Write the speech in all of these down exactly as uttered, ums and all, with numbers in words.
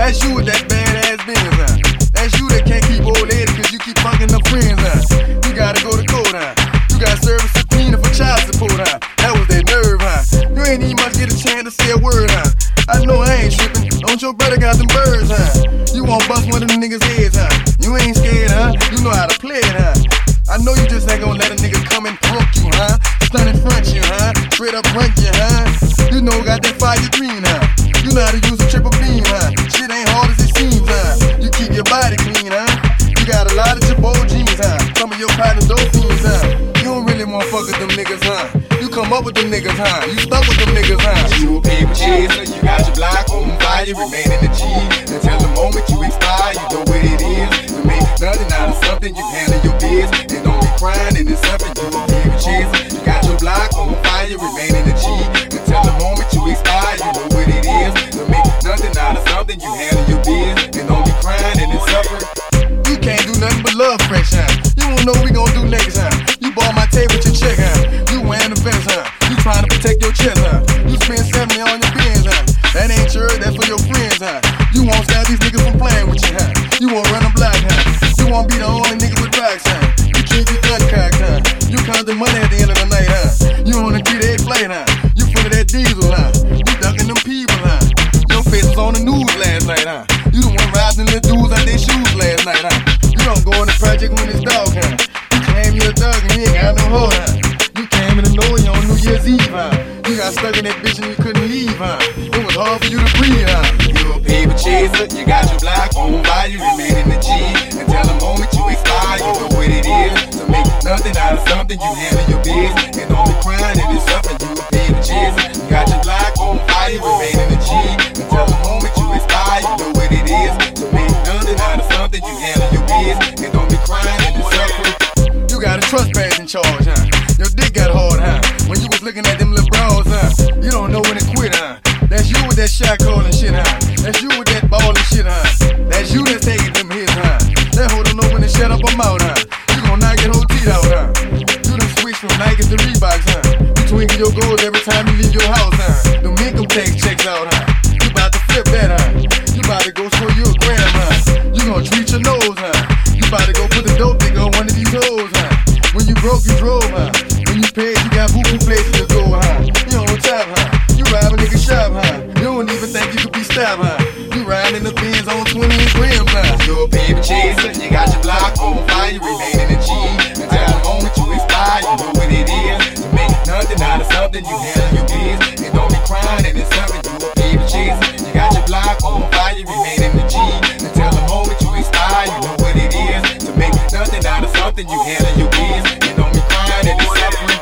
That's you with that badass Benz, huh? That's you that can't keep old lady cause you keep fucking her friends, huh? You gotta go to court, huh? You got service subpoena for child support, huh? That was that nerve, huh? You ain't even much get a chance to say a word, huh? I know I ain't tripping. Don't your brother got them birds, huh? You won't bust one of them niggas' heads, huh? You ain't scared, huh? You know how to play it, huh? I know you just ain't gonna let a nigga come and punk you, huh? Stun in front you, huh? Straight up run you, huh? You know got that fire green, huh? You know how to use a triple beam, huh? Shit ain't hard as it seems, huh? You keep your body clean, huh? You got a lot of your bold jeans, huh? Some of your partners dope fiends, huh? You don't really wanna fuck with them niggas, huh? You come up with them niggas, huh? You stuck with them niggas, huh? You a paper chaser, you got your block on fire, remain in the G. Until the moment you expire, you know what it is. To make nothing out of something, you handle your biz. And don't be crying in this something, you a paper chaser. You got your block on fire, remain in the G. Until the moment you expire, you know what it is. To make nothing out of something, you handle your biz. And don't be crying in this suffering. You can't do nothing but love fresh, huh? You won't know what we gon' do next, huh? You bought my table with your check, huh? You wearing the vest, huh? You trying to protect your chest, huh? You spend seventy on your Benz, huh? That ain't yours, that's for your friends, huh? You won't stop these niggas from playing with you, huh? You won't run a block, huh? You won't be the only nigga with rocks, huh? You keep your gun cocked, huh? You count the money at the end of the night, huh? You on a three-day flight, huh? You full of that diesel, huh? You ducking them people, huh? Your face was on the news last night, huh? You the one robbing the dudes out their shoes last night, huh? You don't go in the project when it's dark, huh? You came here a thug and you ain't got no hoe, huh? You came in the noise on New Year's Eve, huh? You got stuck in that bitch and you couldn't leave, huh? It was hard for you to breathe, huh? You a paper chaser, you got your block on fire, you remain in the G. Until the moment you expire, you know what it is. To make nothing out of something, you handle your biz. And don't be crying if it's something, you a paper chaser. You got your block on fire, remain in the G. Until the moment you expire, you know what it is. To make nothing out of something, you handle your biz. And don't be crying if it's suffering. You got a trespass in charge, huh? Your dick got hard, huh? When you was looking at them little bras, huh? You don't know when to quit, huh? That's you with that shot calling shit, huh? That's you with that ball and shit, huh? That's you that's taking them hits, huh? That hoe don't know when to shut up her mouth, huh? You gon' knock your whole teeth out, huh? You done switch from Nikes to Reeboks, huh? You twinkle your goals every time you leave your house, huh? Them income tax checks out, huh? You bout to flip that, huh? You bout to go show you a gram, huh? You gon' treat your nose, huh? You bout to go put the dope dick on one of these hoes, huh? When you broke, you drove, huh? When you paid, you got boo-boo places to go, huh? You on top, huh? You rob a nigga shop, huh? You don't even think you could be stopped, huh? You riding in the Benz on twenty grams, huh? You a paper chaser, you got your block on fire, you remain in the G. Until the moment you expire, you know what it is. To make nothing out of something, you handle your biz. And don't be crying in this something, you a paper chaser. You got your block on fire, you remain in the G. Until the moment you expire, you know what it is. To make nothing out of something, you handle your biz. And don't be crying in this suffering.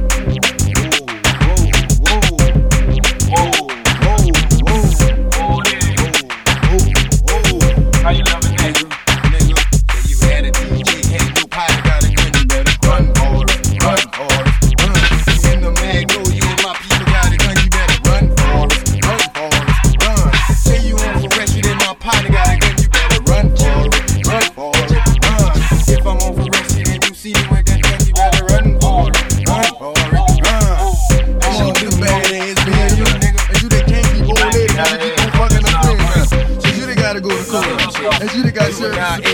How you loving that? Nigga, say you had a D J, had no pilot, got a gun, you better run for it, run for it, run. In the Magnolia, and my people got a gun, you better run for it, run for it, run. Say you on for arrest, and my partner got a gun, you better run for it, run for it, run. If I'm on for arrest, and you see me with that gun, you better run for it, run for it, run. That's you the badass bitch, you nigga. That's you that can't keep old ladies, you keep on fucking them friends, huh? So you that gotta go to court. That's you that got service.